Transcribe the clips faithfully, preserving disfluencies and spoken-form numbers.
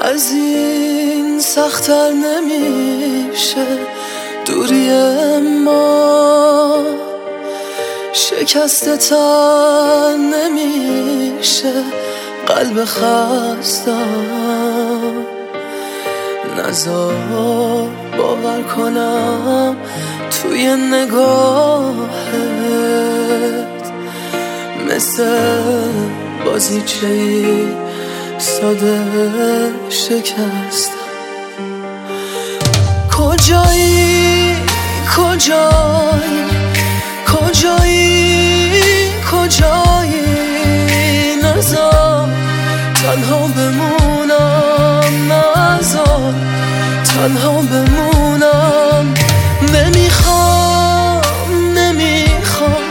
از این سخت‌تر نمیشه دوری ما، شکسته تر نمیشه قلب خستم. نزار باور کنم توی نگاهت مثل بازیچه‌ای ساده شکستم. کجایی کجایی کجایی کجایی نزار تنها بمونم، نزار تنها بمونم. نمیخوام نمیخوام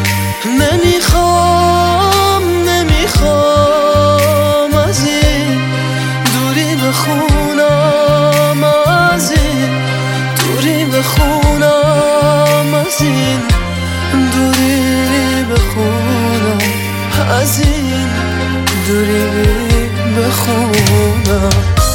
نمیخوام نمیخوام از این دوری بخونم، از این دوری بخونم، از این دوری بخونم، از این دوری بخونم.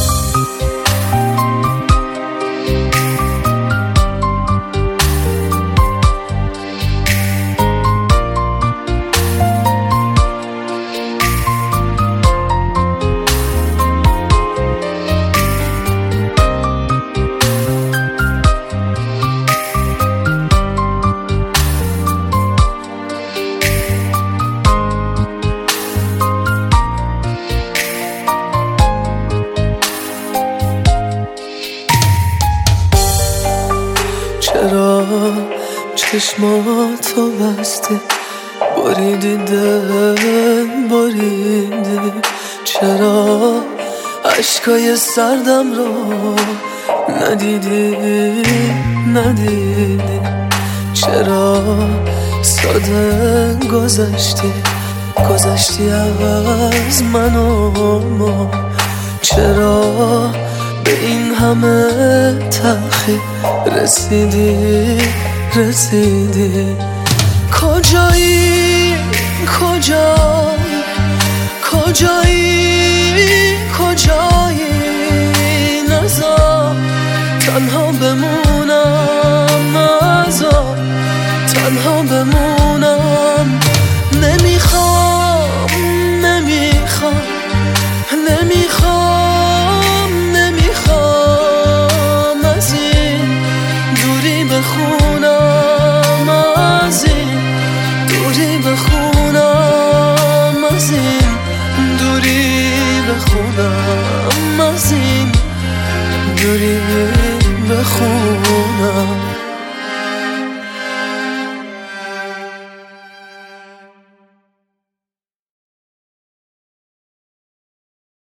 چرا چشماتو بستی بریدی دل بریدی؟ چرا عشقای سردم رو ندیدی ندیدی؟ چرا ساده گذشتی گذشتی از من و ما؟ چرا به این همه تلخی رسیدی رسیدی؟ کجایی کجایی کجایی کجایی نزار تنها بمونم، نزار تنها بمونم. نمیخوام نمیخوام نمیخوام نمیخوام از این دوری بخونم، از این دوری بخونم، از این دوری بخونم، از این دوری بخونم.